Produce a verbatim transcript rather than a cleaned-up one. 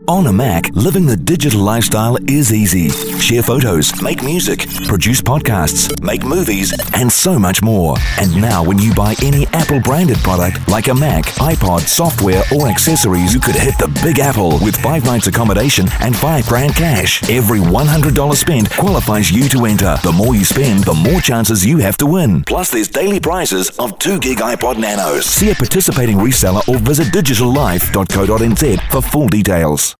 On a Mac, living the digital lifestyle is easy. Share photos, make music, produce podcasts, make movies, and so much more. And now when you buy any Apple-branded product, like a Mac, iPod, software, or accessories, you could hit the Big Apple with five nights accommodation and five grand cash. Every one hundred dollars spent qualifies you to enter. The more you spend, the more chances you have to win. Plus, there's daily prizes of two gig iPod Nanos. See a participating reseller or visit digital life dot co dot n z for full details.